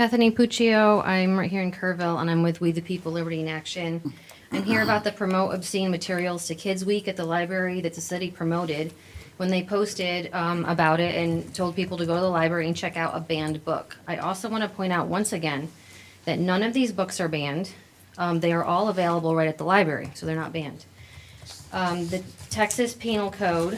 Bethany Puccio. I'm right here in Kerrville, and I'm with We the People Liberty in Action. I'm here about the Promote Obscene Materials to Kids Week at the library that the city promoted when they posted about it and told people to go to the library and check out a banned book. I also want to point out once again that none of these books are banned. They are all available right at the library, so they're not banned. The Texas Penal Code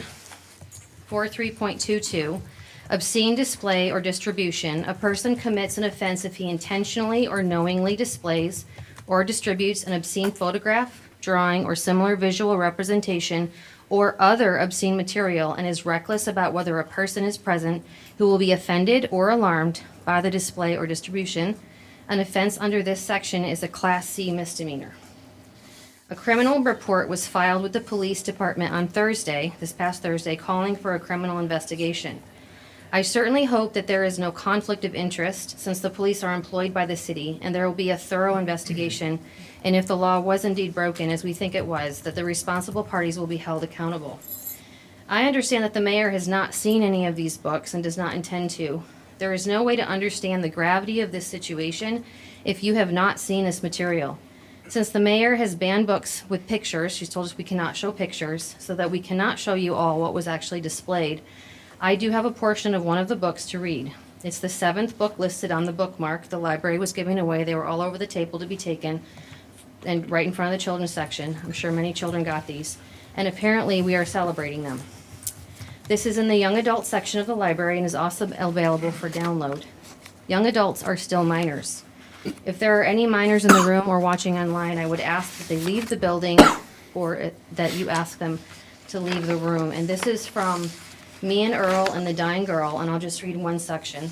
43.22, obscene display or distribution. A person commits an offense if he intentionally or knowingly displays or distributes an obscene photograph, drawing, or similar visual representation or other obscene material and is reckless about whether a person is present who will be offended or alarmed by the display or distribution. An offense under this section is a Class C misdemeanor. A criminal report was filed with the police department on Thursday, this past Thursday, calling for a criminal investigation. I certainly hope that there is no conflict of interest since the police are employed by the city and there will be a thorough investigation, and if the law was indeed broken, as we think it was, that the responsible parties will be held accountable. I understand that the mayor has not seen any of these books and does not intend to. There is no way to understand the gravity of this situation if you have not seen this material. Since the mayor has banned books with pictures, she's told us we cannot show pictures, so that we cannot show you all what was actually displayed, I do have a portion of one of the books to read. It's the 7th book listed on the bookmark the library was giving away. They were all over the table to be taken and right in front of the children's section. I'm sure many children got these. And apparently we are celebrating them. This is in the young adult section of the library and is also available for download. Young adults are still minors. If there are any minors in the room or watching online, I would ask that they leave the building or that you ask them to leave the room. And this is from Me and Earl and the Dying Girl, and I'll just read one section.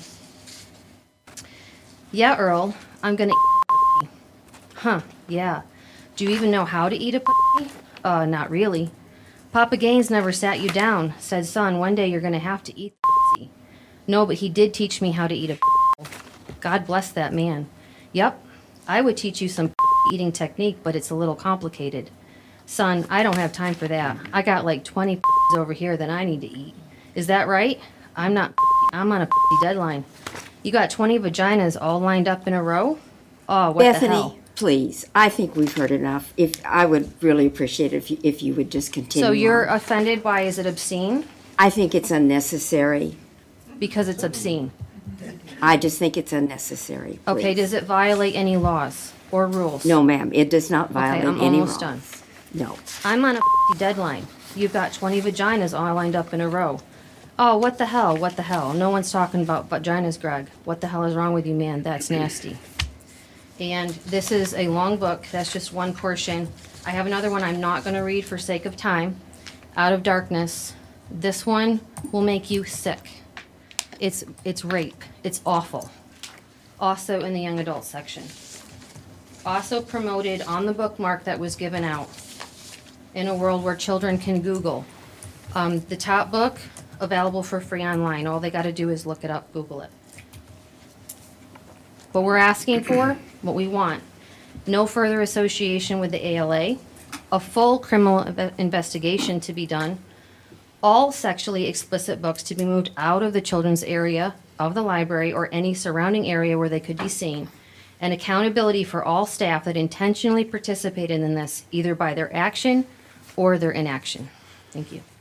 Yeah, Earl, I'm gonna eat. Huh, yeah. Do you even know how to eat a puppy? Not really. Papa Gaines never sat you down, said, son, one day you're gonna have to eat the. No, but he did teach me how to eat a. God bless that man. Yep, I would teach you some eating technique, but it's a little complicated. Son, I don't have time for that. I got like 20 over here that I need to eat. Is that right? I'm on a deadline. You got 20 vaginas all lined up in a row? Oh, what Bethany, the hell? Please, I think we've heard enough. I would really appreciate it if you would just continue So you're on. offended by, is it obscene? I think it's unnecessary. Because it's obscene. I just think it's unnecessary. Okay, please. does it violate any laws or rules? No, ma'am, it does not Okay, violate I'm any almost laws. done. No. I'm on a deadline. You've got 20 vaginas all lined up in a row. Oh, what the hell? What the hell? No one's talking about vaginas, Greg. What the hell is wrong with you, man? That's nasty. And this is a long book. That's just one portion. I have another one I'm not going to read for sake of time. Out of Darkness. This one will make you sick. It's rape. It's awful. Also in the young adult section. Also promoted on the bookmark that was given out. In a world where children can Google. The top book, available for free online. All they got to do is look it up, Google it. What we're asking for, what we want, no further association with the ALA, a full criminal investigation to be done, all sexually explicit books to be moved out of the children's area of the library or any surrounding area where they could be seen, and accountability for all staff that intentionally participated in this, either by their action or their inaction. Thank you.